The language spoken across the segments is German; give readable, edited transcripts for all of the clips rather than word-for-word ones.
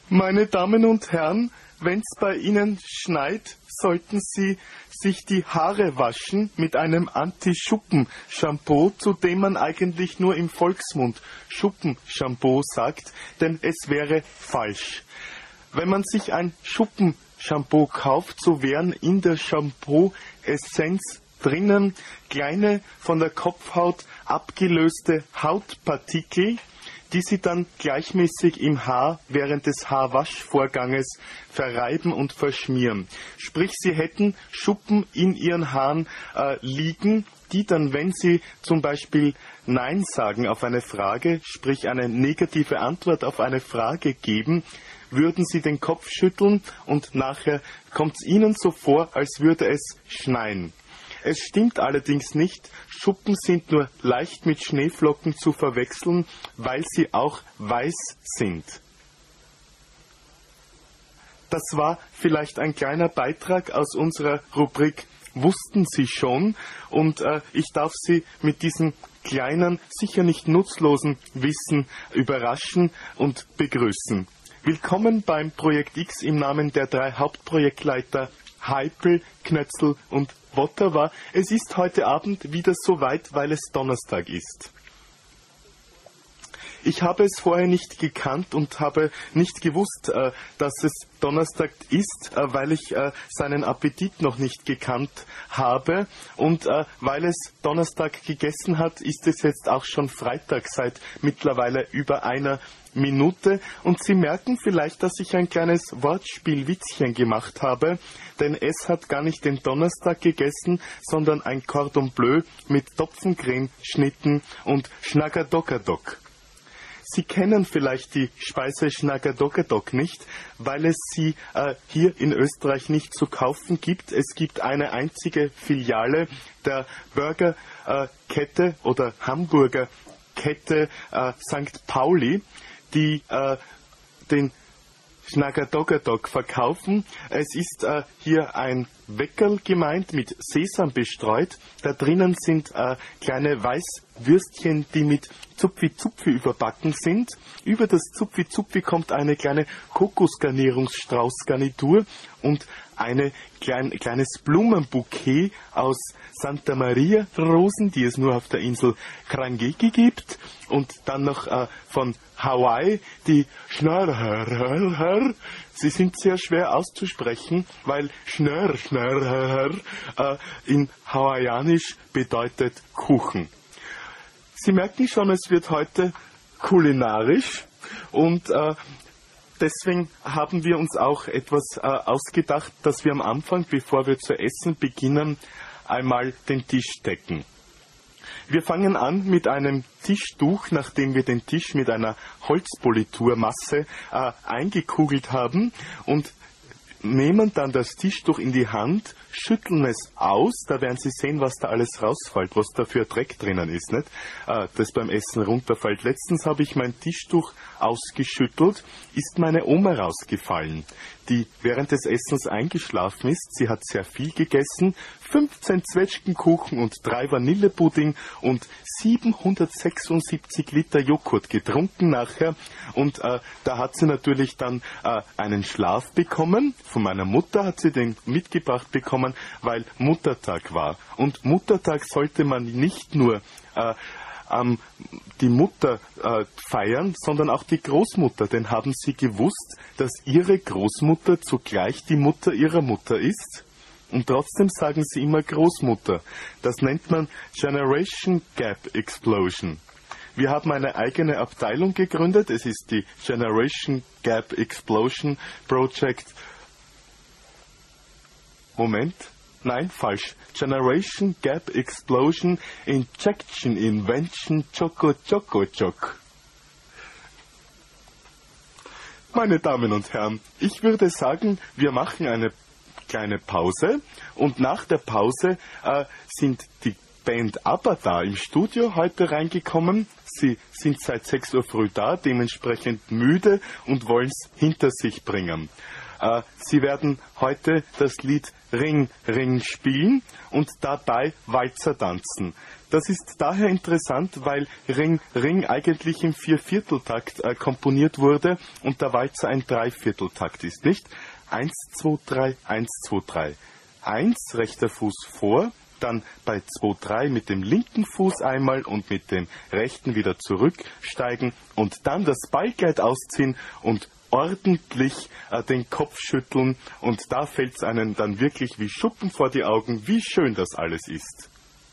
Meine Damen und Herren, wenn's bei Ihnen schneit, sollten Sie sich die Haare waschen mit einem Anti-Schuppen-Shampoo, zu dem man eigentlich nur im Volksmund Schuppen-Shampoo sagt, denn es wäre falsch. Wenn man sich ein Schuppen-Shampoo kauft, so wären in der Shampoo-Essenz drinnen kleine, von der Kopfhaut abgelöste Hautpartikel, die Sie dann gleichmäßig im Haar während des Haarwaschvorganges verreiben und verschmieren. Sprich, Sie hätten Schuppen in Ihren Haaren liegen, die dann, wenn Sie zum Beispiel Nein sagen auf eine Frage, sprich eine negative Antwort auf eine Frage geben, würden Sie den Kopf schütteln und nachher kommt es Ihnen so vor, als würde es schneien. Es stimmt allerdings nicht, Schuppen sind nur leicht mit Schneeflocken zu verwechseln, weil sie auch weiß sind. Das war vielleicht ein kleiner Beitrag aus unserer Rubrik Wussten Sie schon? Und ich darf Sie mit diesem kleinen, sicher nicht nutzlosen Wissen überraschen und begrüßen. Willkommen beim Projekt X im Namen der 3 Hauptprojektleiter Heipel, Knötzl und Wotterwa. Es ist heute Abend wieder soweit, weil es Donnerstag ist. Ich habe es vorher nicht gekannt und habe nicht gewusst, dass es Donnerstag ist, weil ich seinen Appetit noch nicht gekannt habe. Und weil es Donnerstag gegessen hat, ist es jetzt auch schon Freitag seit mittlerweile über einer Minute. Und Sie merken vielleicht, dass ich ein kleines Wortspielwitzchen gemacht habe, denn es hat gar nicht den Donnerstag gegessen, sondern ein Cordon Bleu mit Topfencreme, Schnitten und Schnaggerdockerdok. Sie kennen vielleicht die Speise Schnaggerdockerdok nicht, weil es sie hier in Österreich nicht zu kaufen gibt. Es gibt eine einzige Filiale der Burgerkette oder Hamburgerkette St. Pauli, die den Schnaggerdockerdok verkaufen. Es ist hier ein Weckerl gemeint, mit Sesam bestreut. Da drinnen sind kleine Weißwürstchen, die mit Zupfi-Zupfi überbacken sind. Über das Zupfi-Zupfi kommt eine kleine Kokosgarnierungsstraußgarnitur und ein kleines Blumenbouquet aus Santa Maria Rosen, die es nur auf der Insel Krangeki gibt. Und dann noch von Hawaii die Schnörr. Sie sind sehr schwer auszusprechen, weil Schnörr in Hawaiianisch bedeutet Kuchen. Sie merken schon, es wird heute kulinarisch und deswegen haben wir uns auch etwas ausgedacht, dass wir am Anfang, bevor wir zu essen beginnen, einmal den Tisch decken. Wir fangen an mit einem Tischtuch, nachdem wir den Tisch mit einer Holzpoliturmasse eingekugelt haben und nehmen dann das Tischtuch in die Hand, schütteln es aus, da werden Sie sehen, was da alles rausfällt, was da für Dreck drinnen ist, nicht? Das beim Essen runterfällt. Letztens habe ich mein Tischtuch ausgeschüttelt, ist meine Oma rausgefallen, die während des Essens eingeschlafen ist. Sie hat sehr viel gegessen, 15 Zwetschgenkuchen und 3 Vanillepudding und 776 Liter Joghurt getrunken nachher. Und da hat sie natürlich dann einen Schlaf bekommen. Von meiner Mutter hat sie den mitgebracht bekommen, weil Muttertag war. Und Muttertag sollte man nicht nur die Mutter feiern, sondern auch die Großmutter. Denn haben Sie gewusst, dass Ihre Großmutter zugleich die Mutter Ihrer Mutter ist? Und trotzdem sagen Sie immer Großmutter. Das nennt man Generation Gap Explosion. Wir haben eine eigene Abteilung gegründet. Es ist die Generation Gap Explosion Project. Moment. Nein, falsch. Generation Gap Explosion Injection Invention Choco. Meine Damen und Herren, ich würde sagen, wir machen eine kleine Pause und nach der Pause sind die Band ABBA da im Studio heute reingekommen. Sie sind seit 6 Uhr früh da, dementsprechend müde und wollen es hinter sich bringen. Sie werden heute das Lied Ring, Ring spielen und dabei Walzer tanzen. Das ist daher interessant, weil Ring, Ring eigentlich im Viervierteltakt komponiert wurde und der Walzer ein Dreivierteltakt ist, nicht? 1, 2, 3, 1, 2, 3. 1, rechter Fuß vor, dann bei 2, 3 mit dem linken Fuß einmal und mit dem rechten wieder zurücksteigen und dann das Ballkleid ausziehen und ordentlich den Kopf schütteln und da fällt es einem dann wirklich wie Schuppen vor die Augen, wie schön das alles ist.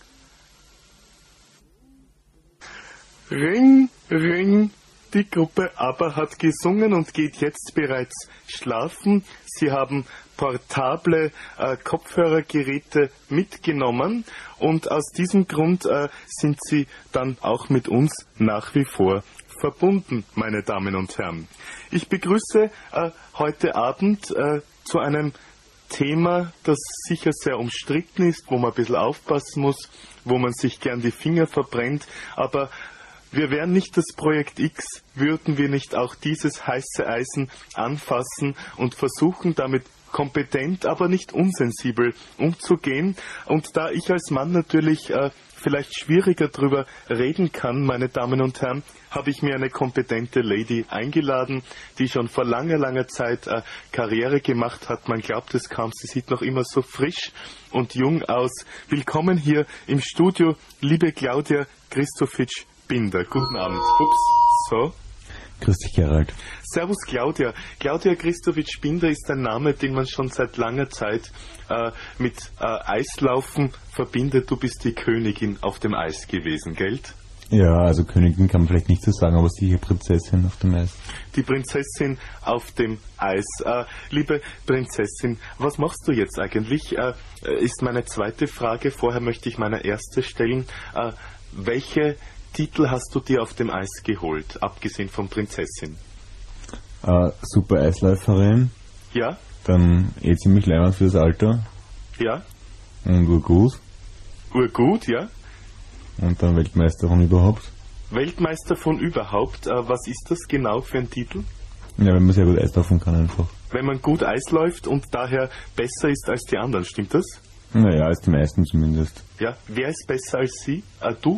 Ring, Ring, die Gruppe ABBA hat gesungen und geht jetzt bereits schlafen. Sie haben portable Kopfhörergeräte mitgenommen und aus diesem Grund sind sie dann auch mit uns nach wie vor verbunden, meine Damen und Herren. Ich begrüße heute Abend zu einem Thema, das sicher sehr umstritten ist, wo man ein bisschen aufpassen muss, wo man sich gern die Finger verbrennt, aber wir wären nicht das Projekt X, würden wir nicht auch dieses heiße Eisen anfassen und versuchen, damit kompetent, aber nicht unsensibel umzugehen. Und da ich als Mann natürlich vielleicht schwieriger darüber reden kann, meine Damen und Herren, habe ich mir eine kompetente Lady eingeladen, die schon vor langer, langer Zeit Karriere gemacht hat. Man glaubt es kaum, sie sieht noch immer so frisch und jung aus. Willkommen hier im Studio, liebe Claudia Christovic-Binder. Guten Abend. Ups, so. Grüß dich, Gerald. Servus, Claudia. Claudia Christovic-Binder ist ein Name, den man schon seit langer Zeit mit Eislaufen verbindet. Du bist die Königin auf dem Eis gewesen, gell? Ja, also Königin kann man vielleicht nicht so sagen, aber sicher Prinzessin auf dem Eis. Die Prinzessin auf dem Eis. Liebe Prinzessin, was machst du jetzt eigentlich? Ist meine zweite Frage. Vorher möchte ich meine erste stellen. Welche Titel hast du dir auf dem Eis geholt, abgesehen von Prinzessin? Super Eisläuferin. Ja? Dann ziemlich leibend für das Alter. Ja? Und urgut. Urgut, ja? Und dann Weltmeister von überhaupt. Weltmeister von überhaupt, was ist das genau für ein Titel? Ja, wenn man sehr gut Eislaufen kann einfach. Wenn man gut Eis läuft und daher besser ist als die anderen, stimmt das? Naja, als die meisten zumindest. Ja, wer ist besser als Sie? Du?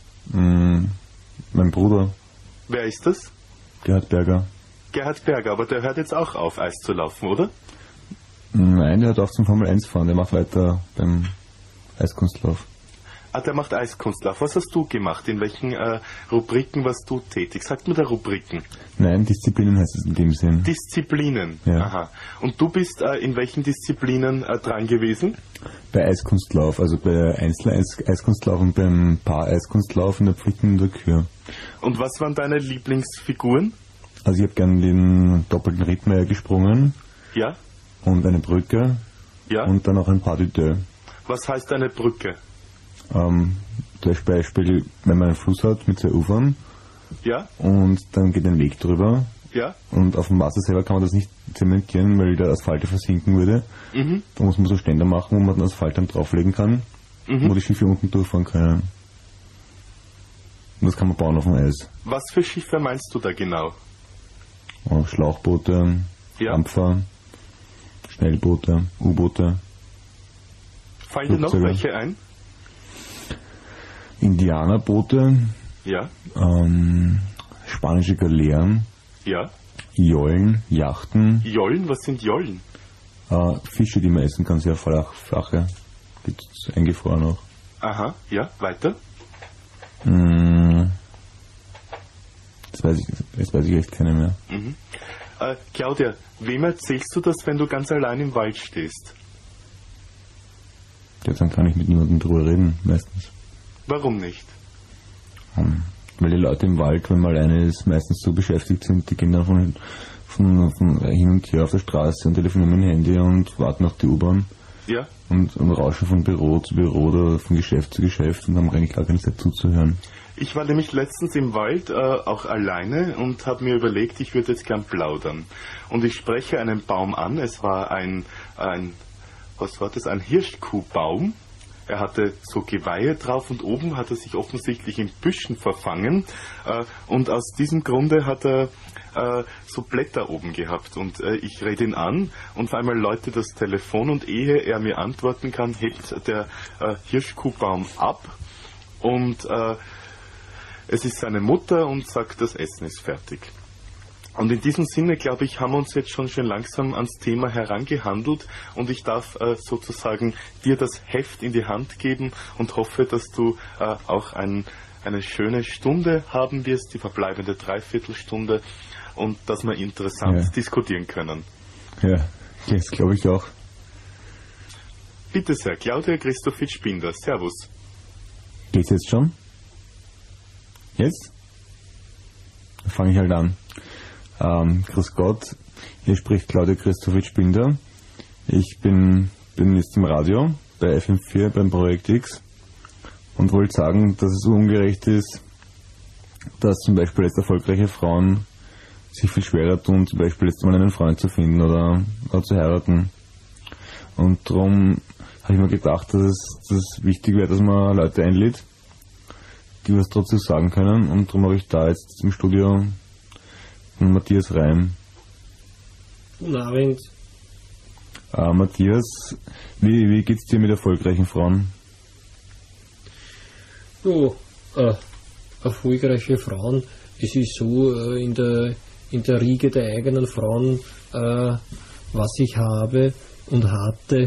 Mein Bruder. Wer ist das? Gerhard Berger. Gerhard Berger, aber der hört jetzt auch auf, Eis zu laufen, oder? Nein, der hört auf zum Formel 1 fahren, der macht weiter beim Eiskunstlauf. Der macht Eiskunstlauf. Was hast du gemacht? In welchen Rubriken warst du tätig? Sagt mir da Rubriken. Nein, Disziplinen heißt es in dem Sinn. Disziplinen? Ja. Aha. Und du bist in welchen Disziplinen dran gewesen? Bei Eiskunstlauf, also bei Einzel-Eiskunstlauf und beim Paar-Eiskunstlauf in der Pflicht in der Kür. Und was waren deine Lieblingsfiguren? Also ich habe gern den doppelten Rittmeier gesprungen. Ja? Und eine Brücke. Ja? Und dann auch ein Pas de deux. Was heißt eine Brücke? Zum Beispiel, wenn man einen Fluss hat mit zwei Ufern. Ja? Und dann geht ein Weg drüber. Ja? Und auf dem Wasser selber kann man das nicht zementieren, weil der Asphalt versinken würde. Mhm. Da muss man so Ständer machen, wo man den Asphalt dann drauflegen kann, wo die Schiffe unten durchfahren können. Und das kann man bauen auf dem Eis. Was für Schiffe meinst du da genau? Schlauchboote, Ja. Dampfer, Schnellboote, U-Boote. Fallen dir noch Flugzeuge. welche ein? Indianerboote, Ja? spanische Galeeren, Ja? Jollen, Yachten, Jollen? Was sind Jollen? Fische, die man essen kann, sehr flache. Gibt es eingefroren auch. Aha, ja, weiter? Jetzt weiß ich echt keine mehr. Claudia, wem erzählst du das, wenn du ganz allein im Wald stehst? Ja, dann kann ich mit niemandem drüber reden, meistens. Warum nicht? Weil die Leute im Wald, wenn man alleine ist, meistens so beschäftigt sind, die gehen dann von hin und her auf der Straße und telefonieren mit dem Handy und warten auf die U-Bahn Ja? und rauschen von Büro zu Büro oder von Geschäft zu Geschäft und haben eigentlich gar keine Zeit zuzuhören. Ich war nämlich letztens im Wald, auch alleine, und habe mir überlegt, ich würde jetzt gern plaudern. Und ich spreche einen Baum an. Es war ein Hirschkuhbaum. er hatte so Geweihe drauf und oben hat er sich offensichtlich in Büschen verfangen und aus diesem Grunde hat er so Blätter oben gehabt und ich rede ihn an und auf einmal läutet das Telefon und ehe er mir antworten kann, hebt der Hirschkuhbaum ab und es ist seine Mutter und sagt, das Essen ist fertig. Und in diesem Sinne, glaube ich, haben wir uns jetzt schon schön langsam ans Thema herangehandelt und ich darf sozusagen dir das Heft in die Hand geben und hoffe, dass du auch eine schöne Stunde haben wirst, die verbleibende Dreiviertelstunde und dass wir interessant diskutieren können. Ja, das glaube ich auch. Bitte sehr, Claudia Christofic-Binder, Servus. Geht's jetzt schon? Jetzt? Dann fange ich halt an. Grüß Gott, hier spricht Claudia Christofic-Binder. Ich bin jetzt im Radio bei FM4 beim Projekt X und wollte sagen, dass es ungerecht ist, dass zum Beispiel jetzt erfolgreiche Frauen sich viel schwerer tun, zum Beispiel jetzt mal einen Freund zu finden oder zu heiraten. Und darum habe ich mir gedacht, dass es wichtig wäre, dass man Leute einlädt, die was dazu sagen können. Und darum habe ich da jetzt im Studio Matthias Reim. Guten Abend. Matthias, wie geht's dir mit erfolgreichen Frauen? Ja, erfolgreiche Frauen. Es ist so, in der Riege der eigenen Frauen, was ich habe und hatte,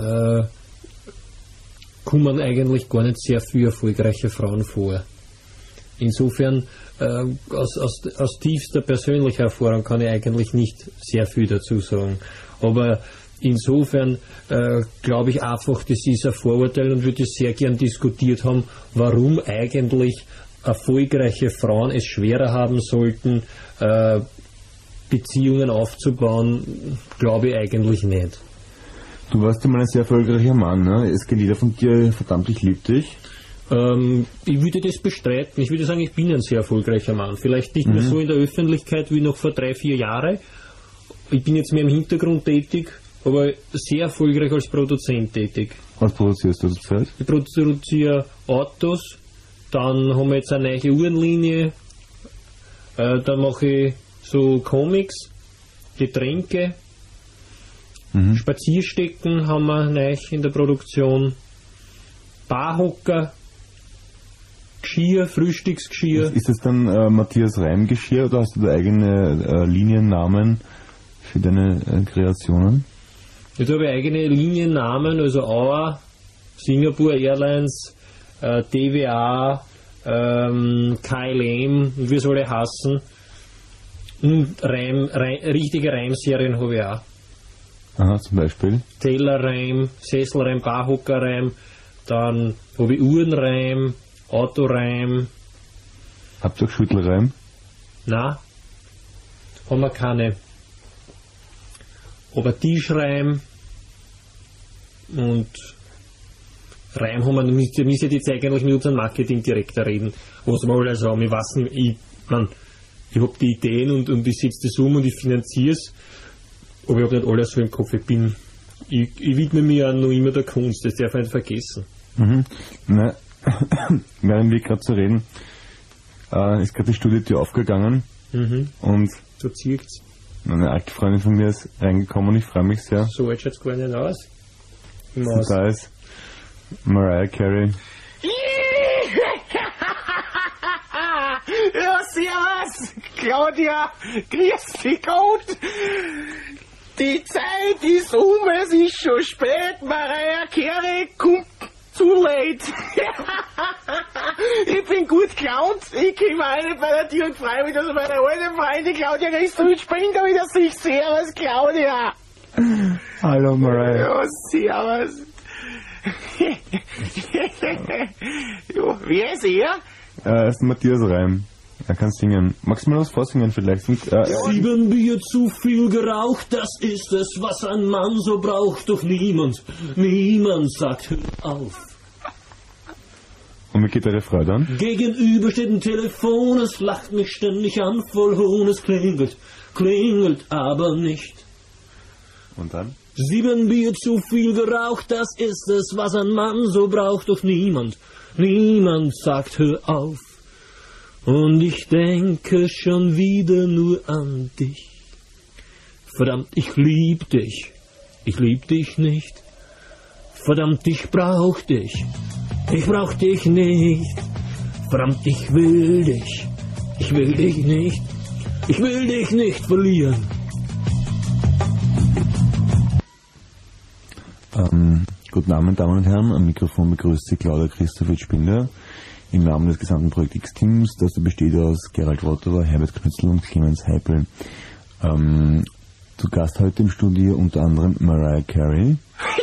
kommen eigentlich gar nicht sehr viele erfolgreiche Frauen vor. Insofern, aus tiefster persönlicher Erfahrung kann ich eigentlich nicht sehr viel dazu sagen. Aber insofern glaube ich einfach, das ist ein Vorurteil und würde es sehr gern diskutiert haben, warum eigentlich erfolgreiche Frauen es schwerer haben sollten, Beziehungen aufzubauen, glaube ich eigentlich nicht. Du warst ja mal ein sehr erfolgreicher Mann, ne? Es geht jeder von dir, verdammt, ich liebe dich. Ich würde das bestreiten. Ich würde sagen, ich bin ein sehr erfolgreicher Mann. Vielleicht nicht mehr so in der Öffentlichkeit wie noch vor 3-4 Jahren. Ich bin jetzt mehr im Hintergrund tätig, aber sehr erfolgreich als Produzent tätig. Was produzierst du zurzeit? Ich produziere Autos, dann haben wir jetzt eine neue Uhrenlinie, dann mache ich so Comics, Getränke, Spazierstecken haben wir neu in der Produktion, Barhocker, Geschirr, Frühstücksgeschirr. Ist das dann Matthias Reim Geschirr oder hast du da eigene Liniennamen für deine Kreationen? Jetzt habe ich eigene Liniennamen, also Auer, Singapore Airlines, DWA, KLM, wie soll ich hassen. Und richtige Reimserien habe ich auch. Aha, zum Beispiel? Tellerreim, Sesselreim, Barhockerreim, dann habe ich Uhrenreim, Autoreim. Habt ihr auch Schüttelreim? Nein, haben wir keine. Aber Tischreim und Reim haben wir, wir müssen jetzt eigentlich mit unserem Marketingdirektor reden, was wir alles haben. Ich weiß nicht, ich habe die Ideen und ich setze das um und ich finanziere es, aber ich habe nicht alles so im Kopf. Ich widme mich ja noch immer der Kunst, das darf ich nicht vergessen. Na, während wir gerade so reden, ist gerade die Studiotür aufgegangen und So zirkt's. eine alte Freundin von mir ist reingekommen und ich freue mich sehr. So alt schaut's gar nicht aus. Und da ist Mariah Carey. Ja, servus, Claudia, grüß dich Gott. Die Zeit ist es ist schon spät, Mariah Carey kommt zu late. Ich bin gut gelaunt, ich komme rein bei der Tür und freue mich, dass meine alte Freundin Claudia Christofic-Binder wieder sich. Servus, Claudia. Hallo Mariah. Ja, servus. Ja, wer ist er? Ist Matthias Reim. Er kann singen. Magst du mal was vorsingen vielleicht? Und, 7 Bier zu viel geraucht, das ist es, was ein Mann so braucht. Doch niemand sagt, hör auf. und wie geht der Refrain dann? Gegenüber steht ein Telefon, es lacht mich ständig an, voll Hohn, es klingelt, aber nicht. Und dann? 7 Bier zu viel geraucht, das ist es, was ein Mann so braucht. Doch niemand sagt, hör auf. Und ich denke schon wieder nur an dich. Verdammt, ich lieb dich nicht. Verdammt, ich brauch dich nicht. Verdammt, ich will dich nicht. Ich will dich nicht verlieren. Guten Abend, Damen und Herren. Am Mikrofon begrüßt Sie Claudia Christoph-Spinder im Namen des gesamten Projekt X-Teams, das besteht aus Gerald Wotterer, Herbert Knützel und Clemens Heipel. Zu Gast heute im Studio unter anderem Mariah Carey.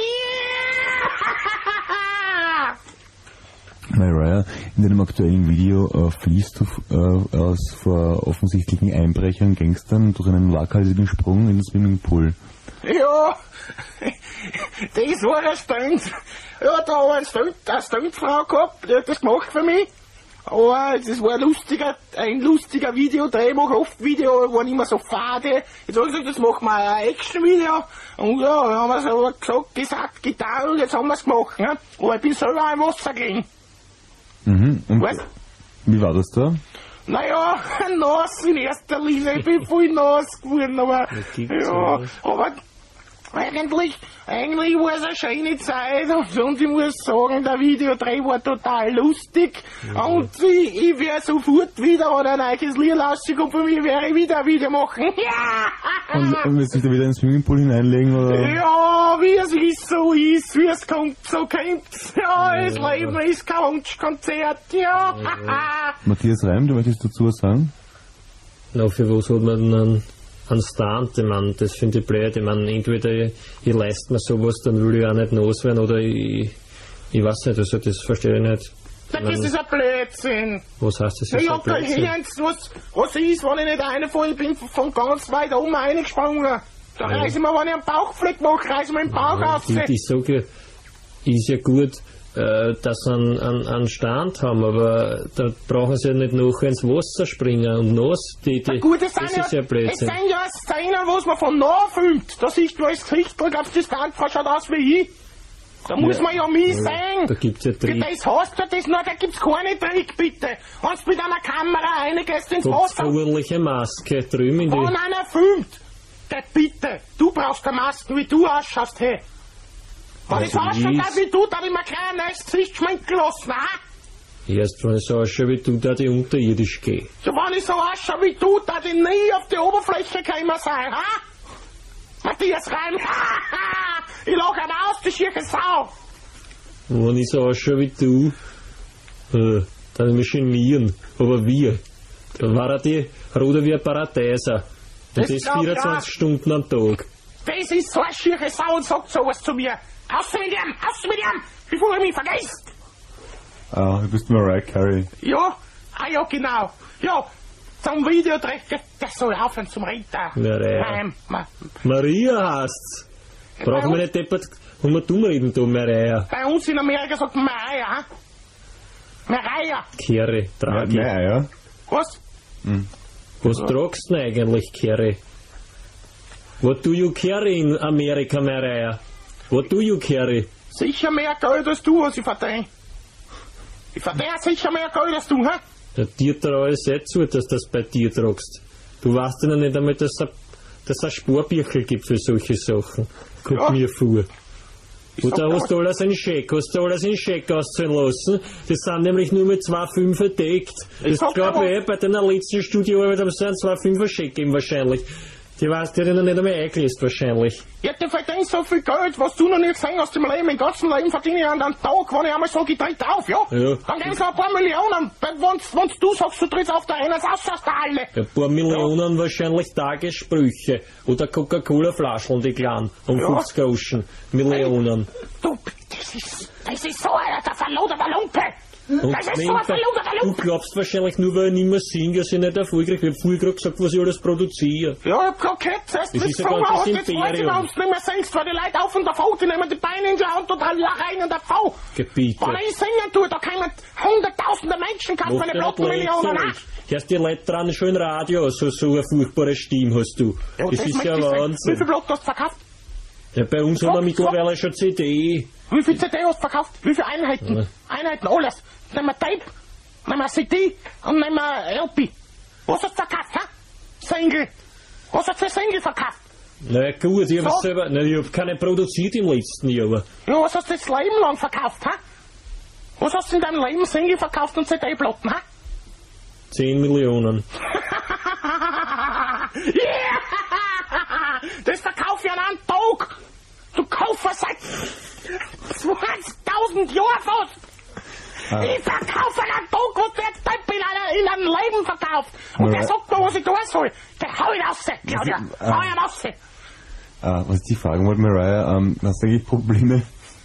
Mariah, in deinem aktuellen Video fließt du vor offensichtlichen Einbrechern, Gangstern durch einen waghalsigen Sprung in den Swimmingpool. Ja, das war ein Stunt. Ja, da habe ich eine Stuntfrau gehabt, die hat das gemacht für mich. Aber das war ein lustiger Videodreh, ich mache oft Video, waren immer so fade. Jetzt habe ich gesagt, das machen wir ein Action-Video. Und ja, dann haben wir so gesagt, getan und jetzt haben wir es gemacht. Ne? Aber ich bin selber im Wasser gelegen. Mhm. Und weißt? Wie war das da? Naja, nass in erster Linie, ich bin voll nass geworden, aber ja, aber eigentlich war es eine schöne Zeit und ich muss sagen, der Videodreh war total lustig und ich wäre sofort wieder, wenn ein neues Lied rauskommt, für mich wäre ich wieder ein Video machen. Und willst du dich da wieder in den Swimmingpool hineinlegen, oder? Ja, wie es ist, so ist, wie es kommt, so kommt's. Ja, das Leben ist kein Wunschkonzert, ja. Matthias Reim, du möchtest dazu was sagen? Na, für was hat man denn einen Stunt? Ich meine, das finde ich blöd. Ich meine, entweder ich leiste mir sowas, dann will ich auch nicht nass werden, oder ich weiß nicht, also das verstehe ich nicht. Das ist ein Blödsinn. Was heißt das? Ich hab kein Hirn, was ist, wenn ich nicht reinfall, ich bin von ganz weit oben reingesprungen. Da reiße ich mir, wenn ich einen Bauchfleck mache, reiße ich mir den Bauch auf. Ich sage, ist ja gut, dass sie einen Stand haben, aber da brauchen sie ja nicht nachher ins Wasser springen und nass. Gut, das ist ja Blödsinn. Es sind ja Szenen, was man von nah filmt. Da siehst du als Gesicht, glaubst du, die Standfrau schaut aus wie ich. Da muss man ja mich sehen. Da gibt's ja Trick. Das hast du das noch, da gibt's keine Trick, bitte. Wenn du mit einer Kamera reingehst ins Wasser. Verurliche Maske drüben in die... Wenn einer filmt, der bitte, du brauchst eine Maske, wie du ausschaust, hey. Wenn ich so ausschaue, wie du, dann hab ich mir gleich ein neues Gesicht schminken lassen, ha? Erst wenn ich so ausschaue wie du, da ich unterirdisch gehe. So, wenn ich so ausschaue wie du, da ich nie auf die Oberfläche gekommen sein, ha? Matthias Reim, ich lach ihn aus, die schiere Sau. Und wenn ich so ausschaue wie du, dann mich genieren. Aber wir, dann war er die roter wie ein Paradeiser. Und das 24 Stunden am Tag. Das ist so eine schiere Sau und sagt sowas zu mir. Raus mit ihm, bevor er mich vergisst. Du bist Mariah Carey. Ja, ja, genau. Ja, zum Videodreh, das soll aufhören zum Reden. Maria heißt's. Brauchen wir nicht deppert, wenn wir dumm reden, da, Maria. Bei uns in Amerika sagt man Maria, Maria. Carey, trage. Ja. Was? Was tragst du denn eigentlich, Carey? What do you carry in Amerika, Maria? What do you carry? Sicher mehr Geld als du, was ich verdiene. Ich verdiene sicher mehr Geld als du, hä? Ja, dir traue ich sehr zu, dass du das bei dir tragst. Du weißt ja noch nicht einmal, dass es ein Sparbüchel gibt für solche Sachen. Guck mir vor. Oder hast du alles in Scheck? Auszahlen lassen? Das sind nämlich nur mit 2,5 verdeckt. Das glaube ich, bei deiner letzten Studioarbeit haben sie einen 2,5er Scheck gegeben wahrscheinlich. Die weißt, die hat noch nicht einmal eingelesen wahrscheinlich. Ja, du verdienst so viel Geld, was du noch nicht gesehen hast im Leben. Im ganzen Leben verdiene ich an einem Tag, wenn ich einmal so gedreht auf, ja? Dann geben sie ein paar Millionen. Wenn du sagst, du trittst auf der einen aus der Halle. Ein paar Millionen wahrscheinlich Tagessprüche. Oder Coca-Cola-Flaschen, die kleinen. Um 50 Groschen. Millionen. Du, das ist so der verloderte Lumpe. Und das ist so ein verlogener du Lumpe. glaubst wahrscheinlich nur, weil ich nicht mehr singe, dass ich nicht erfolgreich bin. Ich hab vorher gerade gesagt, was ich alles produziere. Ja, ich hab grad gehört, das ist ein ganzes jetzt weiß ich, Imperium. warum du nicht mehr singst, weil die Leute auf und davon, die nehmen die Beine in die Hand und rein und davon. Gebiete. Wenn ich singen tue, da kommen hunderttausende Menschen, kaufen eine Blutmillionen an. Hörst die Leute dran schon im Radio, so eine furchtbare Stimme hast du. Ja, das ist ja Wie Wahnsinn. viel Blut hast du verkauft? Ja, bei uns haben wir mittlerweile schon CD. Wie viel CD hast du verkauft? Wie viele Einheiten? Ja. Einheiten, alles. Nehmen wir Tape, nehmen wir CD und nehmen wir LP. Was hast du verkauft, ha? Single. Was hast du für Single verkauft? Na gut, ich hab So. selber, na, ich hab keine produziert im letzten Jahr. Ja, was hast du das Leben lang verkauft, ha? Was hast du in deinem Leben Single verkauft und CD-Platten, ha? 10 Millionen. Yeah! Das verkauf ich an einem Tag! Du Kaufer seit 20.000 Jahren fast! Ich verkaufe an einem Tag, was der Typ in einem Leben verkauft! Und der sagt mir, was ich tun soll! Der hau ihn raus, Claudia! Hau ihn raus! Was ich dich fragen wollte, Mariah, hast du eigentlich Probleme,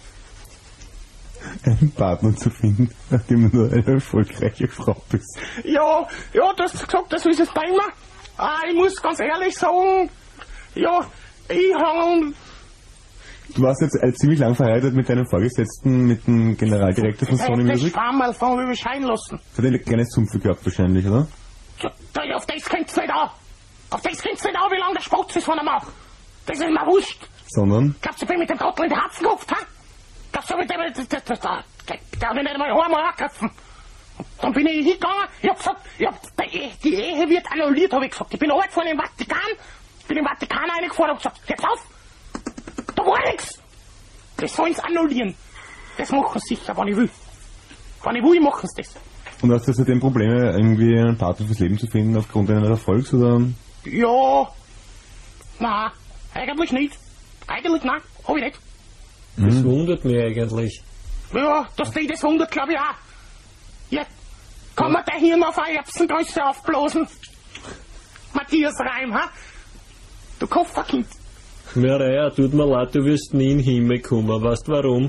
einen Partner zu finden, nachdem du nur eine erfolgreiche Frau bist? Ja, du hast gesagt, das ist es bei mir. Ich muss ganz ehrlich sagen, ja, ich hang... Du warst jetzt ziemlich lang verheiratet mit deinem Vorgesetzten, mit dem Generaldirektor von Sony Das Music. Schwammerl von überscheiden lassen. Das hat ein kleines Sumpfe gehabt wahrscheinlich, oder? Ja, auf das kommt's nicht an. Auf das kommt's nicht an, wie lange der Spatz ist von einem Mann. Das ist mir wurscht. Sondern? Glaubst du, ich bin mit dem Trottel in die Herzen gehofft, ha? Glaubst du, mit dem... Da hab ich nicht einmal einmal angegriffen. Dann bin ich hingegangen, ich hab gesagt, die Ehe wird annulliert, hab ich gesagt. Ich bin runtergefahren im Vatikan, bin im Vatikan reingefahren und hab gesagt, jetzt auf! Da war nix! Das sollen's annullieren. Das machen sie sicher, wenn ich will. Wenn ich will, machen sie das. Und hast du seitdem Probleme, irgendwie einen Partner fürs Leben zu finden, aufgrund deines Erfolgs, oder? Ja. Nein, eigentlich nicht. Eigentlich nein, hab ich nicht. Das wundert mich eigentlich. Ja, dass die das wundert, glaub ich auch. Ja, kann man der Hirn auf eine Erbsengröße aufblasen? Matthias Reim, ha? Du Kofferkind. Maria, tut mir leid, du wirst nie in den Himmel kommen. Weißt du warum?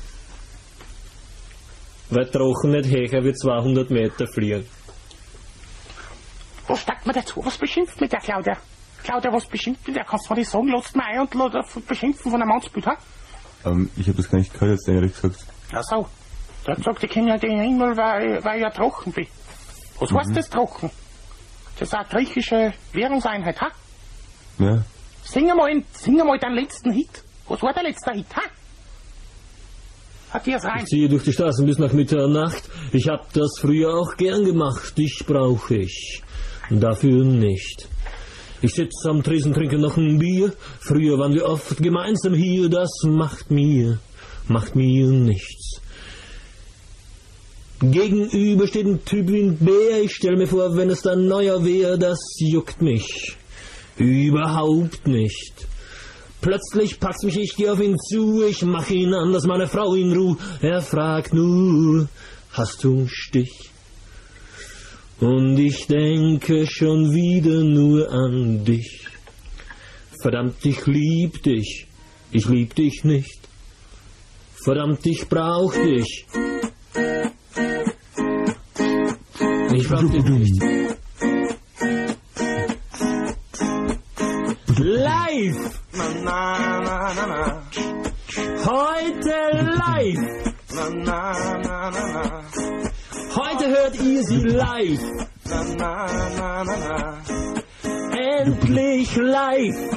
Weil Drachen nicht höher wie 200 Meter fliegen. Was steigt mir dazu? Was beschimpft mit der Claudia? Claudia, was beschimpft mit der? Kannst du mir das sagen? Lasst mir ein und beschimpfen von einem Mannsbild, ha? Ich habe das gar nicht gehört, jetzt ehrlich gesagt. Ach so. Der hat gesagt, ich kenne ja den Himmel, weil ich ja Drachen bin. Was heißt das Drachen? Das ist eine griechische Währungseinheit, ha? Ja. Sing mal deinen letzten Hit. Was war der letzte Hit, ha? Matthias Reim. Ich ziehe durch die Straßen bis nach Mitternacht. Ich hab das früher auch gern gemacht. Dich brauch ich. Dafür nicht. Ich sitz am Tresen, trinke noch ein Bier. Früher waren wir oft gemeinsam hier. Das macht mir nichts. Gegenüber steht ein Typ wie ein Bär. Ich stell mir vor, wenn es dann neuer wär, das juckt mich überhaupt nicht. Plötzlich packt's mich, ich geh auf ihn zu, ich mach ihn an, lass meine Frau in Ruhe. Er fragt nur, hast du einen Stich? Und ich denke schon wieder nur an dich. Verdammt, ich lieb dich nicht. Verdammt, ich brauch dich. Ich brauch dich nicht. Live! Heute live! Heute hört ihr sie live! Endlich live!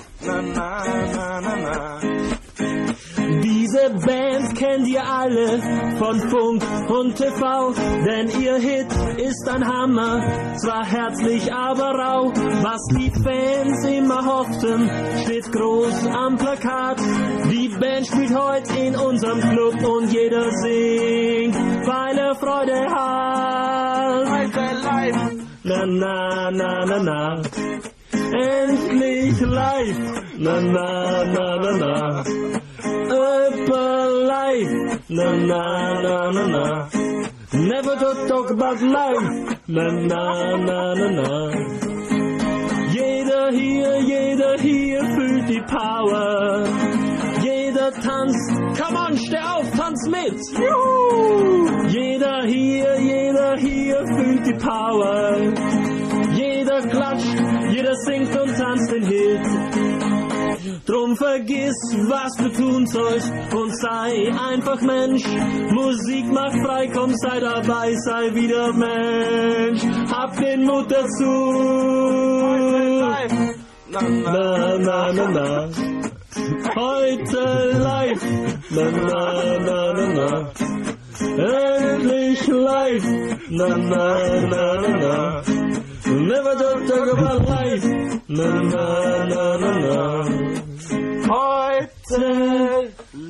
Diese Band kennt ihr alle von Funk und TV, denn ihr Hit ist ein Hammer, zwar herzlich, aber rau. Was die Fans immer hofften, steht groß am Plakat. Die Band spielt heute in unserem Club und jeder singt, weil er Freude hat. Heute live, na na na na na. Endlich live, na na na na na. Über life, na na na na na. Never to talk about life, na na na na na. Jeder hier fühlt die Power. Jeder tanzt, come on, steh auf, tanz mit. Juhu! Jeder hier fühlt die Power. Jeder klatscht, jeder singt und tanzt den Hit. Drum vergiss, was du tun sollst und sei einfach Mensch. Musik macht frei, komm, sei dabei, sei wieder Mensch. Hab den Mut dazu. Na, na, na, na. Heute live. Na, na, na, na, na. Endlich live. Na, na, na, na, na. Never talk about life. Na, na, na, na, na. Heute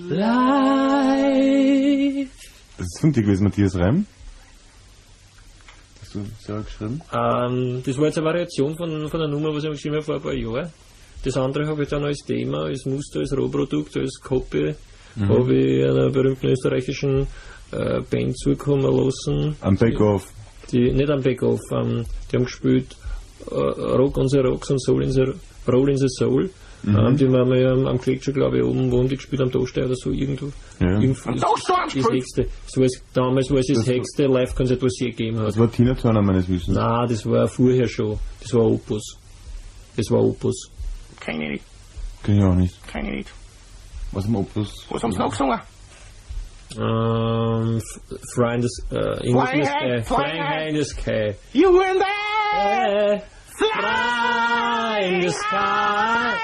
live. Das ist von dir gewesen, Matthias Reim. Hast du selber geschrieben? Das war jetzt eine Variation von der Nummer, was ich geschrieben habe vor ein paar Jahren. Das andere habe ich dann als Thema, als Muster, als Rohprodukt, als Copy, habe ich einer berühmten österreichischen Band zukommen lassen. Am Bake-Off. Nicht am Bake-Off, die haben gespielt Rock on the Rocks und Roll in the Soul. Die waren wir ja am Gletscher, glaube ich, oben, wo die gespielt am Toaststein oder so irgendwo. Ja. Am Toaststein am Das Hexte. Damals war es das Hexte Live-Konzert, was es je gegeben hat. Das war Tina Turner meines Wissens. Nein, das war vorher schon. Das war Opus. Kenn ich nicht. Kenn ich auch nicht. Kenn ich nicht. Was im Opus? Was haben sie noch gesungen? Flying in the Sky. Flying High in the Sky. You and I Fly in the Sky.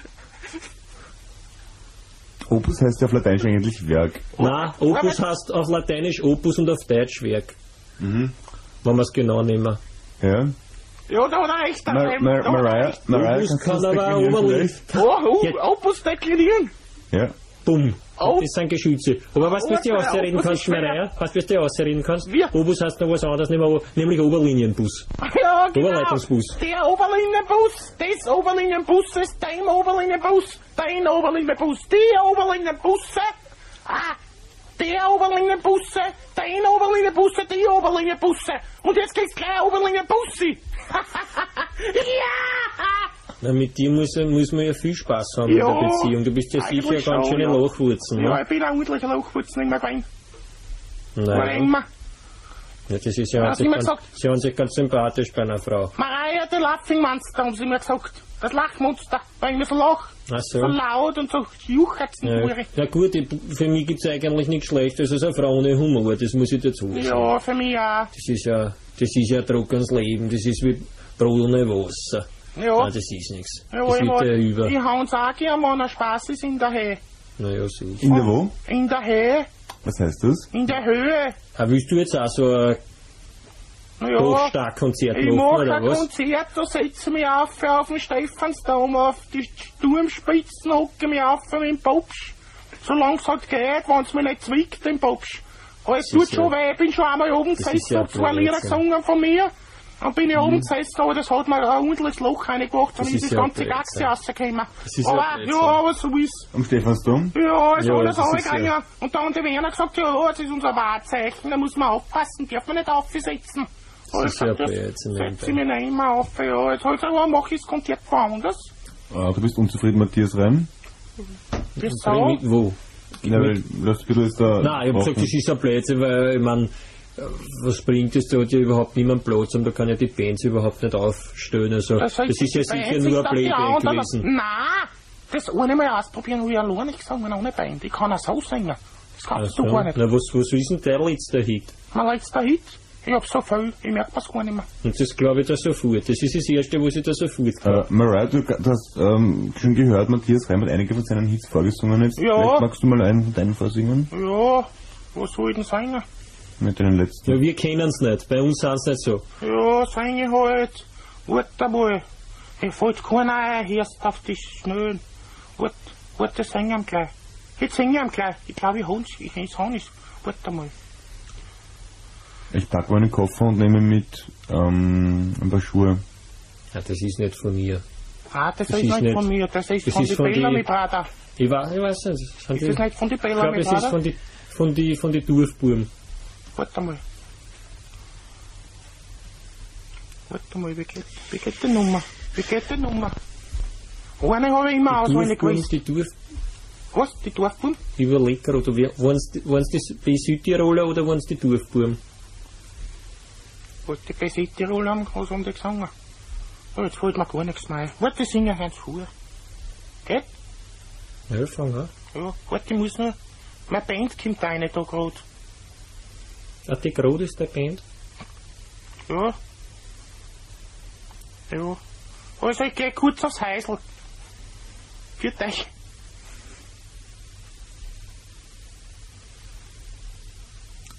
Opus heißt ja auf Lateinisch eigentlich Werk. Nein, Opus heißt auf Lateinisch Opus und auf Deutsch Werk. Wenn wir es genau nehmen. Ja. Ja, da hat er recht. Mariah, Opus kann aber auch Oberlied. Opus deklinieren. Ja. Bumm. Oh. Das sind Geschütze. Aber was du dir ausreden kannst, Maria? Was du dir ausreden kannst? Wir. Obus heißt noch was anderes, nämlich Oberlinienbus. Ja, genau. Oberleitungsbus. Der Oberlinienbus, des Oberlinienbusses, dein Oberlinienbus, dein Oberlinienbus, die Oberlinienbusse, der Oberlinienbusse, dein Oberlinienbusse, die Oberlinienbusse. Und jetzt geht's gleich Oberlinienbussi. Ja! Na, mit dir muss man ja viel Spaß haben in der Beziehung. Du bist ja sicher eigentlich ganz schöne schon, Lochwurzen. Ja, Ne? ich bin ein ordentlicher Lochwurzen in meinem Bein. Naja. Immer. Ja, das ist ja Was haben wir sie haben sich ganz sympathisch bei einer Frau. Mariah, the Laughing Monster, haben sie mir gesagt. Das Lachmonster, weil ich mir so lach. Ach so. So laut und so juchzen. Ja. Na gut, für mich gibt es eigentlich nichts Schlechtes als eine Frau ohne Humor, das muss ich dazu sagen. Ja, für mich auch. Das ist ja trockenes Leben, das ist wie Brot ohne Wasser. Ja. Nein, das ist nichts. Ja, Das wird ja über. ich hau's auch gern, wenn er Spaß ist in der Höhe. Naja, so. In der wo? In der Höhe, Was heißt das? in der Höhe. Willst du jetzt auch so ein Ja, Hochstarkkonzert ich machen, mache oder ein was? Konzert, da setze mich auf den Stephansdom, auf die Turmspitzen, hocke mich auf mit dem Popsch. Solange es halt geht, wenn es mich nicht zwickt, den Popsch. Aber es Das tut ist schon ja- weh, ich bin schon einmal oben das ist gesessen, ja hab 2 Lieder Blödsinn. gesungen von mir. Dann bin ich oben gesessen, aber das hat mir ein ordentliches Loch reingemacht, dann Das ist ist das ja ganze Blödsinn. Gaxe rausgekommen. Das ist ja Aber Blödsinn. ja, aber so ist Am Stephansdom? ja, ist Ja, alles das ist angegangen. Und dann hat der Werner gesagt, ja, das ist unser Wahrzeichen, da muss man aufpassen, darf man nicht aufsetzen. Das ist ja Blödsinn, setze ich mich nicht immer auf, ja, jetzt halt so, mach ich das Konzert woanders. Du bist unzufrieden, Matthias Reim? Wieso? Mit wo? Ja, weil das ein bisschen ist da. Nein, ich hab gesagt, das ist ein Blödsinn, weil ich meine, was bringt es, da hat ja überhaupt niemand Platz und da kann ja die Bands überhaupt nicht aufstellen. Also, das ist ja sicher nur ein Playback gewesen. Nein, das eine Mal ausprobieren, wo ich alleine gesungen ohne Band. Ich kann auch so singen. Das kannst du Also, gar nicht. na, was ist denn der letzte Hit? Mein letzter Hit, ich hab so viel, ich merk das gar nicht mehr. Und das glaube ich da sofort. Das ist das erste, was ich da sofort kann. Mariah, du hast schon gehört, Matthias Reim hat einige von seinen Hits vorgesungen jetzt. Ja. Vielleicht magst du mal einen von deinen vorsingen? Ja, was soll ich denn singen? Mit deinen letzten. Ja, wir kennen es nicht. Bei uns sind es nicht so. Ja, sing ich halt. Warte mal. Ich fällt keiner ein, hörst auf die Schnöen. Warte, sing ihm gleich. Jetzt sing ich ihm gleich. Ich glaube, ich hab's. Ich hab's. Warte mal. Ich packe meinen Koffer und nehme mit ein paar Schuhe. Ja, das ist nicht von mir. Ah, das Das ist ist nicht von nicht- mir. Das ist das von ist die von Bellamy die- Brother. Ich weiß nicht. Das sind Ist die, das nicht von die ich glaube, Bellamy es ist Brother? von die Dorfbuben. Warte mal. Warte mal, wie geht die Nummer? Wie geht die Nummer? Eine habe ich immer auswendig gewusst. Die Dorf, Was? Die Dorfbuben? ich überlege gerade, waren es die Südtiroler oder waren es die Dorfbuben? Was die bei Südtirol haben, was haben die gesungen? Oh, jetzt fällt mir gar nichts mehr ein. Warte, die singen ganz vor. Geht? Ja, fang an. Ja, warte, ich muss noch. Meine Band kommt rein da gerade. Ah, die Grot ist der Band. Ja. Ja. Also, ich geh kurz aufs Häusl. Für dich.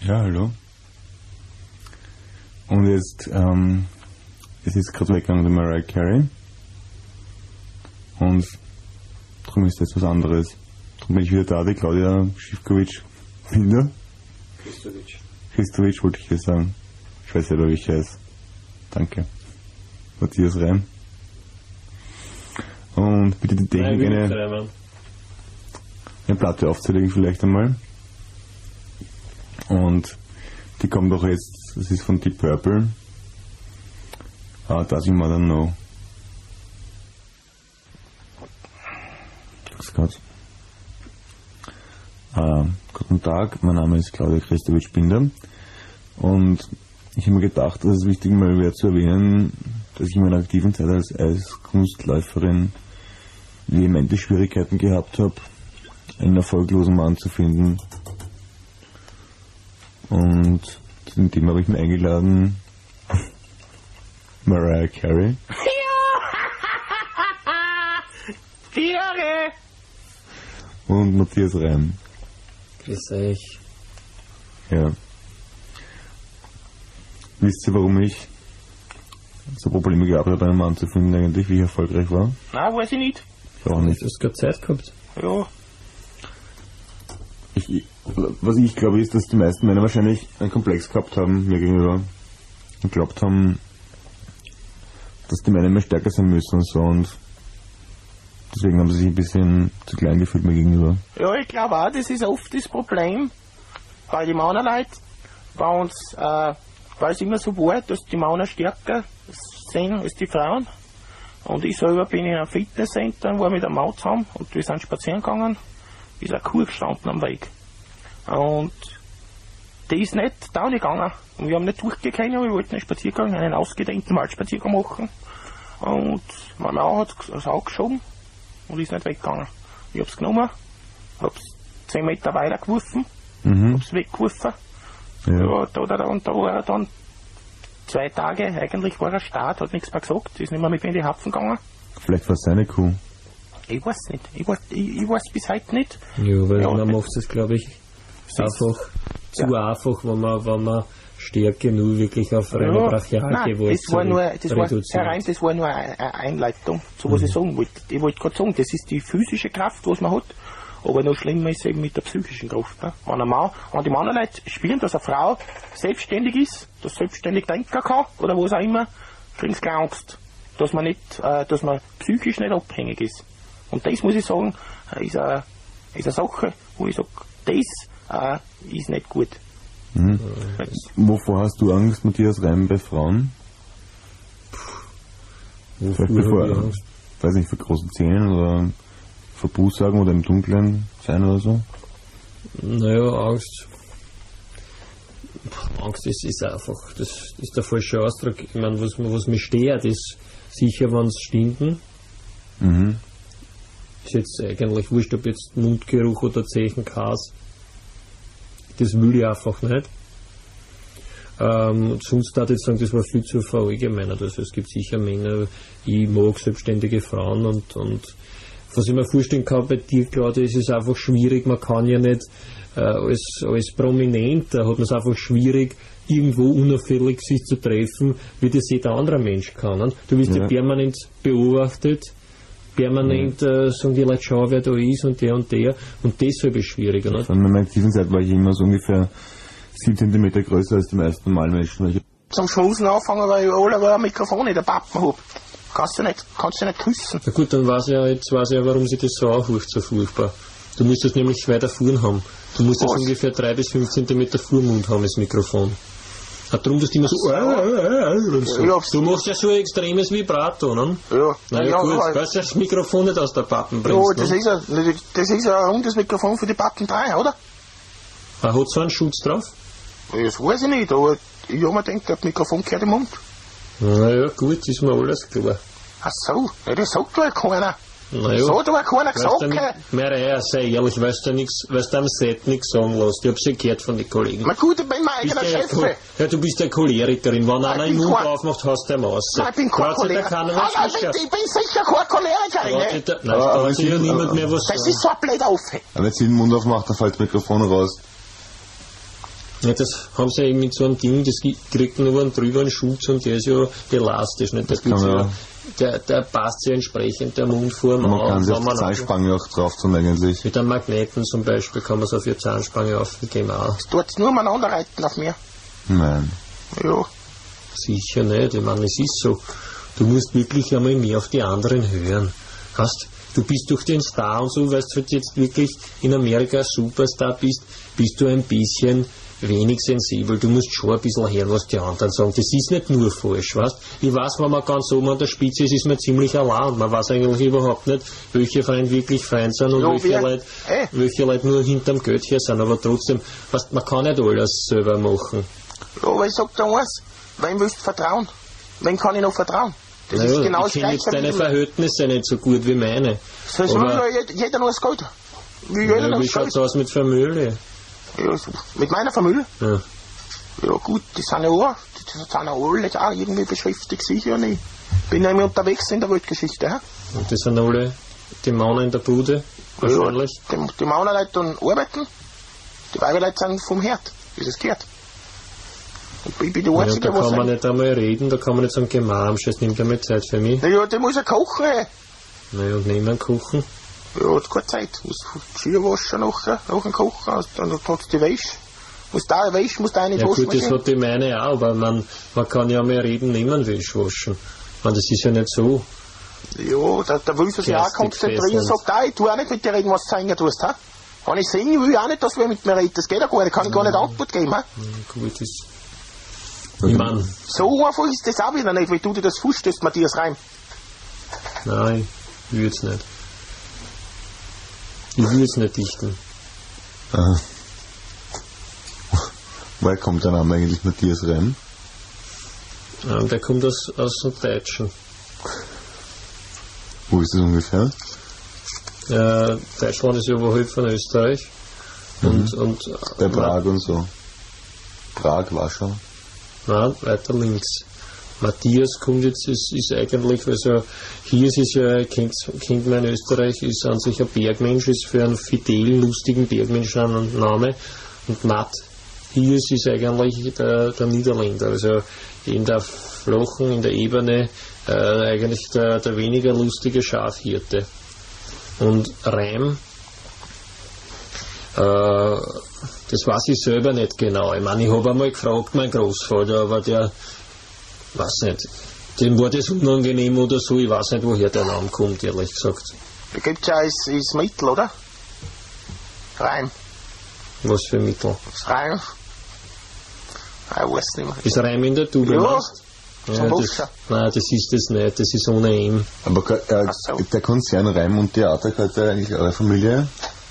Ja, hallo. Und jetzt, es ist gerade weggegangen, der Mariah Carey. Und darum ist jetzt was anderes. Darum bin ich wieder da, die Claudia Schifkovic-Binder. Christovic wollte ich hier sagen. Ich weiß selber, wie ich heiße. Danke. Matthias Reim. Und bitte die Technik eine Platte aufzulegen vielleicht einmal. Und die kommt auch jetzt, das ist von Deep Purple. Does Your Mother Know? Grüß Gott. Guten Tag, mein Name ist Claudia Christovic-Binder und ich habe mir gedacht, dass es wichtig mal wäre zu erwähnen, dass ich in meiner aktiven Zeit als Eiskunstläuferin vehemente Schwierigkeiten gehabt habe, einen erfolglosen Mann zu finden. Und zu dem Thema habe ich mir eingeladen Mariah Carey. Tiere! Und Matthias Reim. Grüß euch. Ja. Wisst ihr, warum ich so Probleme gehabt habe, einen Mann zu finden, eigentlich, wie ich erfolgreich war? Nein, weiß ich nicht. Ich auch nicht. Du hast gerade Zeit gehabt. Ja. Was ich glaube, ist, dass die meisten Männer wahrscheinlich einen Komplex gehabt haben mir gegenüber und geglaubt haben, dass die Männer immer stärker sein müssen und so, und deswegen haben sie sich ein bisschen zu klein gefühlt mir gegenüber. Ja, ich glaube auch, das ist oft das Problem bei den Männerleuten, weil es immer so war, dass die Männer stärker sind als die Frauen. Und ich selber bin in einem Fitnesscenter und war mit einem Mann zusammen und wir sind spazieren gegangen, ist eine Kuh gestanden am Weg. Und die ist nicht da gegangen. Und wir haben nicht durchgekommen, wir wollten einen Spaziergang, einen ausgedehnten Waldspaziergang machen. Und mein Mann hat es angeschoben und ist nicht weggegangen. Ich hab's genommen, hab's 10 Meter weiter geworfen, hab's weggeworfen. Ja, und da war er dann 2 Tage, eigentlich war er stark, hat nichts mehr gesagt, ist nicht mehr mit mir in die Hapfen gegangen. Vielleicht war es seine Kuh. Ich weiß nicht, ich weiß bis heute nicht. Ja, weil Ja, man macht es, glaube ich, einfach zu einfach, wenn man Stärke nur wirklich auf reine Brachialgewalt das war nur eine Einleitung zu was ich sagen wollte. Ich wollte gerade sagen, das ist die physische Kraft, was man hat, aber noch schlimmer ist eben mit der psychischen Kraft. Ne? Wenn die Männerleute spüren, dass eine Frau selbstständig ist, dass sie selbstständig denken kann oder was auch immer, kriegen sie keine Angst, dass man psychisch nicht abhängig ist. Und das, muss ich sagen, ist eine Sache, wo ich sage, das ist nicht gut. Wovor hast du Angst, Matthias Reim, bei Frauen? Vielleicht weiß nicht, vor großen Zähnen oder vor Bußsagen oder im Dunkeln sein oder so? Naja, Angst ist einfach, das ist der falsche Ausdruck. Ich meine, was mich stört, ist sicher, wenn es stinken. Ist jetzt eigentlich wurscht, ob jetzt Mundgeruch oder Zechenkas. Das will ich einfach nicht. Sonst darf ich sagen, das war viel zu verallgemeinert. Also es gibt sicher Männer, ich mag selbstständige Frauen und was ich mir vorstellen kann bei dir, Claudia, ist es einfach schwierig, man kann ja nicht als Prominenter hat man es einfach schwierig, irgendwo unauffällig sich zu treffen, wie das jeder andere Mensch kann. Ne? Du wirst ja permanent beobachtet, permanent sagen die Leute, schau, wer da ist und der und deshalb ist es schwieriger. Ne? Von meiner aktiven Zeit war ich immer so ungefähr 7 cm größer als die meisten normalen Menschen. Zum Schmusen anfangen, weil ich alle ein Mikrofon in der Pappen habe. Kannst du nicht küssen. Na gut, dann weiß ich ja, warum sie das so anhört, so furchtbar. Du musst es nämlich weiter Fuhren haben. Du musst jetzt ungefähr 3 bis 5 cm Fuhrmund haben, das Mikrofon. Hat darum, dass die immer so und so. Du machst ja so ein extremes Vibrato, ne? Ja. Na ja, gut, weil du das Mikrofon nicht aus der Pappen bringst. Ja, das ist ja ein rundes Mikrofon für die Pappen 3, oder? Hat so einen Schutz drauf? Das weiß ich nicht, aber ich habe mir gedacht, das Mikrofon gehört im Mund. Na ja, gut, ist mir alles klar. Ach so, ja, das sagt doch keiner. Na So hat aber keiner gesagt. Maria, sei ehrlich, weißt du am Set nichts sagen lässt. Ich hab's ja gehört von den Kollegen. Na gut, ich bin mein eigener Chef. Ja, du bist ja Cholerikerin. Wenn einer den Mund aufmacht, hast du ihn raus. Nein, ich bin kein Choleriker. Ich bin sicher kein Cholerikerin. Nein, aber es ja niemand mehr was das ist so ein blöder Aufhänger. Aber wenn sie den Mund aufmacht, dann fällt das Mikrofon raus. Ja, das haben sie eben mit so einem Ding, das kriegt nur einen drüber einen Schutz und der ist ja elastisch. Nicht? Der passt ja entsprechend der Mundform an. Man kann sich auf die Zahnspange auch drauf tun eigentlich. Mit einem Magneten zum Beispiel kann man es auf die Zahnspange aufgeben auch. Das tut nur umeinander reiten auf mir. Nein. Ja. Sicher nicht, ich meine, es ist so. Du musst wirklich einmal mehr auf die anderen hören. Hast du bist durch den Star und so, weil du jetzt wirklich in Amerika Superstar bist du ein bisschen wenig sensibel. Du musst schon ein bisschen hören, was die anderen sagen. Das ist nicht nur falsch, weißt? Ich weiß, wenn man ganz oben an der Spitze ist, ist man ziemlich allein. Man weiß eigentlich überhaupt nicht, welche Freunde wirklich Freund sind und welche Leute nur hinterm Geld her sind. Aber trotzdem, weißt, man kann nicht alles selber machen. Ja, aber ich sag dir eins, wem willst du vertrauen? Wem kann ich noch vertrauen? Das ist genau das ich kenne jetzt deine Verhältnisse nicht so gut wie meine. Das heißt, jeder noch das Geld. Wie schaut es aus mit Familie? Ja, mit meiner Familie? Ja. Ja gut, die sind ja alle auch irgendwie beschäftigt, sicher nicht. Bin ja immer unterwegs in der Weltgeschichte. He? Und das sind alle die Männer in der Bude? Wahrscheinlich? Ja, die Männerleute dann arbeiten, die Weiberleute sind vom Herd, wie das gehört. Ich bin der Einzige, da kann man nicht einmal reden, da kann man nicht sagen, geh mal am Scheiß, nimmt ja mal Zeit für mich. Ja, der muss ja kochen. Naja, und nehmen kochen? Ja, hat keine Zeit. Muss Skier waschen nach dem Kochen, dann hat die Wäsche. Muss da Wäsche, muss da nicht waschen. Ja gut, das hat die meine auch, aber man kann ja mal reden, nehmen Wäsche waschen. Man, das ist ja nicht so. Ja, da will sich auch konzentrieren und sagt, ich tu auch nicht mit dir reden, was du singen tust. Ha? Wenn ich singen will, auch nicht, dass wer mit mir redet. Das geht ja gar nicht, kann ich gar nicht Antwort geben. Ha? Gut, ist... Ich mein, so einfach ist das auch wieder nicht, weil du dir das vorstellst, Matthias Reim. Nein, ich will es nicht. Ich will es nicht dichten. Woher kommt der Name eigentlich Matthias Reim? Der kommt aus dem Deutschen. Wo ist das ungefähr? Deutschland ist ja überhalb von Österreich. Und bei Prag und so. Prag, Warschau. Nein, weiter links. Matthias kommt jetzt, ist eigentlich, also hier ist es ja, kennt man in Österreich, ist an sich ein Bergmensch, ist für einen fidelen, lustigen Bergmensch ein Name. Und Matthias ist eigentlich der Niederländer, also in der flachen, in der Ebene eigentlich der weniger lustige Schafhirte. Und Reim, das weiß ich selber nicht genau. Ich meine, ich habe einmal gefragt, mein Großvater, aber der, weiß nicht, dem war das unangenehm oder so, ich weiß nicht, woher der Name kommt, ehrlich gesagt. Da gibt es ja als Mittel, oder? Reim. Was für Mittel? Das Reim. Ich weiß nicht mehr. Ist Reim in der Tube? Ja, nein, das ist das nicht, das ist ohne M. Aber der Konzern Reim und Theater gehört ja eigentlich eure Familie?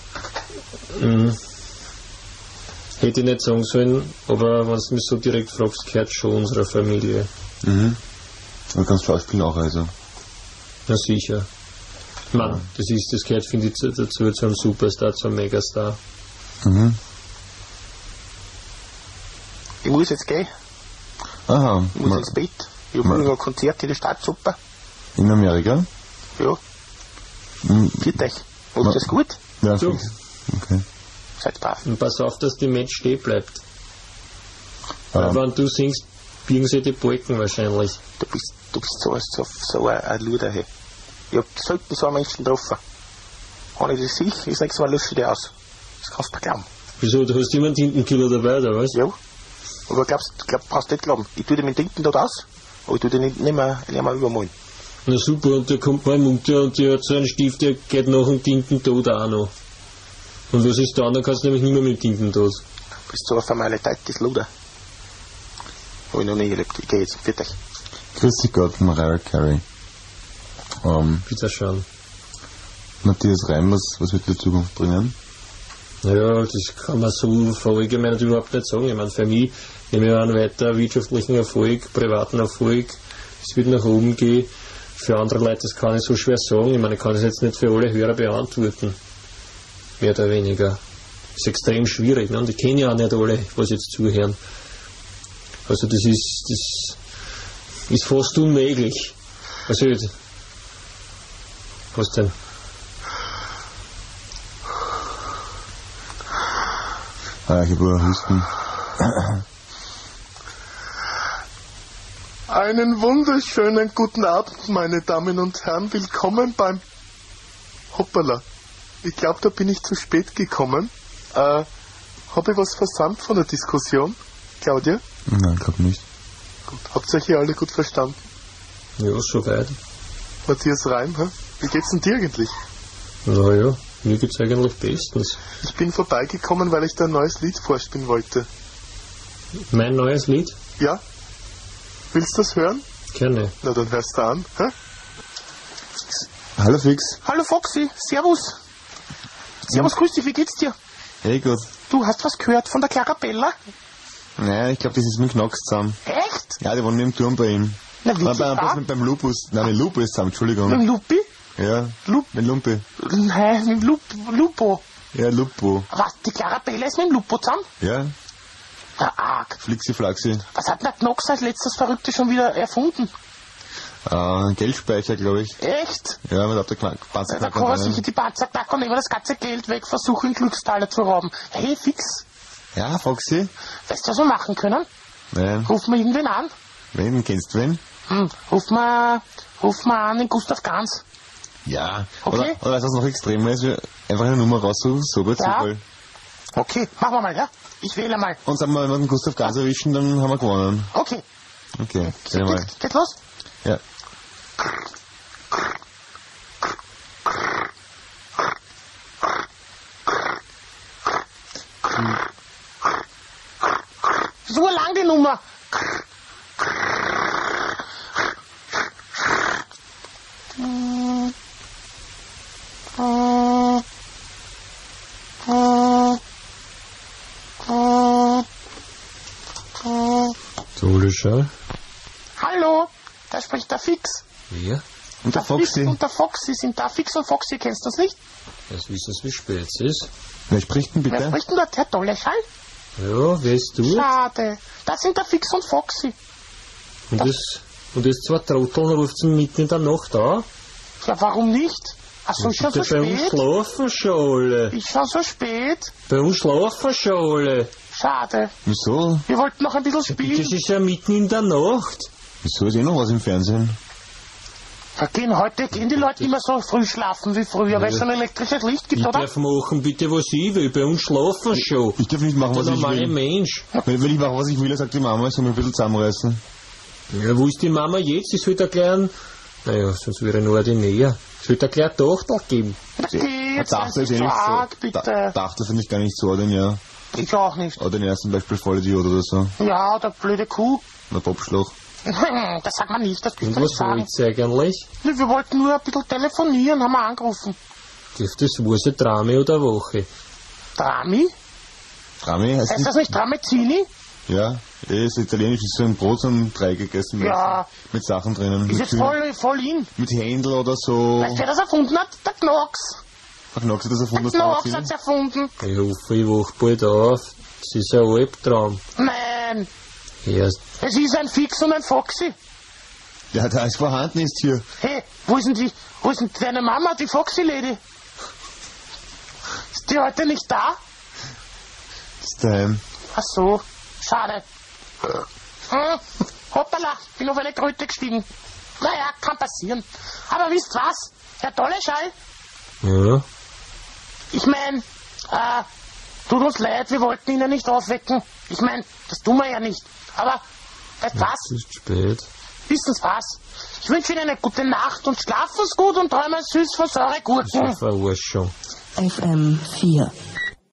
Hätte ich nicht sagen sollen, aber wenn du mich so direkt fragst, gehört schon unserer Familie. Mhm. Du kannst Schauspielen auch also? Na sicher. Mann, das gehört, finde ich, dazu zu einem Superstar, zu einem Megastar. Mhm. Ich muss jetzt gehen. Aha. Ich muss ins Bett. Ich habe ein Konzert in der Staatsoper. In Amerika? Ja. Viert euch. Macht das gut? Ja, so. Okay. Seid brav. Und pass auf, dass die Match stehen bleibt. Weil wenn du singst, biegen sie die Balken wahrscheinlich. Du bist so ein Luder. Hey. Ich habe selten so einen Menschen getroffen. Wenn ich das sehe, ist nächstes Mal lösche ich dich aus. Das kannst du mir glauben. Wieso? Du hast immer einen Tintenkiller dabei, oder was? Ja. Aber brauchst du nicht glauben. Ich tue dir mit Tinten dort aus, aber ich tue dir nicht mehr übermalen. Na super, und da kommt meine Mutter und die hat so einen Stift, der geht nach dem Tintentod auch noch. Und was ist dann? Dann kannst du nämlich nicht mehr mit Tintentod. Du bist so eine Formalität, das Luder. Habe ich noch nie erlebt. Ich gehe jetzt. Für dich. Grüß Gott, Mariah Carey. Bitte schon. Matthias Reim, was wird die Zukunft bringen? Naja, das kann man so verallgemeinert überhaupt nicht sagen. Ich meine, für mich nehme ich an weiter wirtschaftlichen Erfolg, privaten Erfolg. Es wird nach oben gehen. Für andere Leute, das kann ich so schwer sagen. Ich meine, ich kann das jetzt nicht für alle Hörer beantworten. Mehr oder weniger. Das ist extrem schwierig. Ne? Und ich kenne ja auch nicht alle, was jetzt zuhören. Also das ist fast unmöglich. Also jetzt. Was denn? Ich habe Husten. Einen wunderschönen guten Abend, meine Damen und Herren. Willkommen beim... Hoppala. Ich glaube, da bin ich zu spät gekommen. Habe ich was versandt von der Diskussion, Claudia? Nein, glaub nicht. Gut. Habt ihr euch hier alle gut verstanden? Ja, soweit. Matthias Reim, hä? Wie geht's denn dir eigentlich? Naja, mir geht's eigentlich bestens. Ich bin vorbeigekommen, weil ich da ein neues Lied vorspielen wollte. Mein neues Lied? Ja? Willst du das hören? Gerne. Na, dann hörst du an. Hä? Hallo Fix. Hallo Foxy, servus. Servus, grüß dich, wie geht's dir? Hey, gut. Du hast was gehört von der Clarabella? Naja, ich glaube, das ist mit dem Knox zusammen. Echt? Ja, die wohnen im Turm bei ihm. Na, wirklich wahr? Beim Lupus. Nein, mit Lupus zusammen, Entschuldigung. Mit dem Lupi? Ja, mit Lumpi. Nein, mit dem Lupo. Ja, Lupo. Was, die Clarabella ist mit dem Lupo zusammen? Ja, Na, arg. Flixi Flaxi. Was hat denn der Knox als letztes Verrückte schon wieder erfunden? Geldspeicher, glaube ich. Echt? Ja, man hat der Da Panzerknacker kann man sicher die Panzerknacker nehmen, das ganze Geld weg, versuchen Glückstaler zu rauben. Hey, Fix, Ja, Foxy? weißt du, was wir machen können? Nein. Rufen wir irgendwen an? Wen? Kennst du wen? Rufen wir an den Gustav Ganz. Ja. Okay. Oder weißt du, was noch extremer ist? Einfach eine Nummer raussuchen, so gut Ja. Zufall. Okay, machen wir mal, ja? Ich wähle mal. Und sagen wir, wenn wir den Gustav Ganz erwischen, dann haben wir gewonnen. Okay, Okay, sehen wir mal. geht los? Ja. So lang die Nummer. Schau. Hallo, da spricht der Fix. Wer? Und der Fix Foxy? und der Foxy sind da. Fix und Foxy, kennst du das nicht? Jetzt wissen Sie, wie spät es ist. Wer spricht denn Wer bitte? spricht denn dort? Herr Dolleschall? Ja, weißt du? Schade. Das sind der Fix und Foxy. Und das zwei Trotteln ruft sie mitten in der Nacht an. Ja, warum nicht? Ach so, schon so Bei uns spät? schlafen schon alle. Ist schon so spät? Bei uns schlafen schon alle. Schade. Wieso? Wir wollten noch ein bisschen Das spielen. ist ja mitten in der Nacht. Wieso ist eh noch was im Fernsehen? Heute gehen die Leute immer so früh schlafen wie früher, weil es ein elektrisches Licht gibt, Ich oder? darf machen bitte, was ich will. Bei uns schlafen schon. Ich darf nicht machen, Der was ich normale will. Mensch. Wenn ich mache, was ich will, sagt die Mama, ich soll mich ein bisschen zusammenreißen. Ja, wo ist die Mama jetzt? Es wird ein kleinen... Naja, sonst wäre nur die Nähe. Es wird ein kleiner Tochter geben. Okay, jetzt Dachte sei ist nicht eh so nicht arg, so. bitte. Dachte finde ich gar nicht so ordinär. Ich auch nicht. Ordinär zum Beispiel Vollidiot oder so. Ja, der blöde Kuh. Oder Popschloch. Das sagt man nicht, das Und dürfen wir nicht was sagen. wollt's eigentlich? Nee, wir wollten nur ein bisschen telefonieren, haben wir angerufen. Dürfte es Wurse Drame oder Woche? Drami? Rami heißt Heißt das nicht Tramezzini? Ja, ist italienisch, ist so ein Brot, so ein Drei gegessen Ja. mit Sachen drinnen. Ist Mit, jetzt voll in. mit Händel oder so. Weißt du, wer das erfunden hat? Der Knox. Ach, Knox hat das erfunden, Der das Knox hat's erfunden. Ich hoffe, ich wach bald auf. Das ist ein Albtraum. Nein, Erst es ist ein Fix und ein Foxy. Ja, da ist vorhanden ist hier. Hey, wo ist denn deine Mama, die Foxy-Lady? Ist die heute nicht da? Ist daheim. Ach so, schade. Hoppala, bin auf eine Kröte gestiegen. Naja, kann passieren. Aber wisst was, Herr Dolleschall? ja. Ich mein, tut uns leid, wir wollten Ihnen nicht aufwecken. Ich mein, das tun wir ja nicht. Aber, weißt was? Es ist spät. Wissen's was? Ich wünsche Ihnen eine gute Nacht und schlafen's gut und träumen süß von saure Das ist Gurken. eine Verarschung. FM4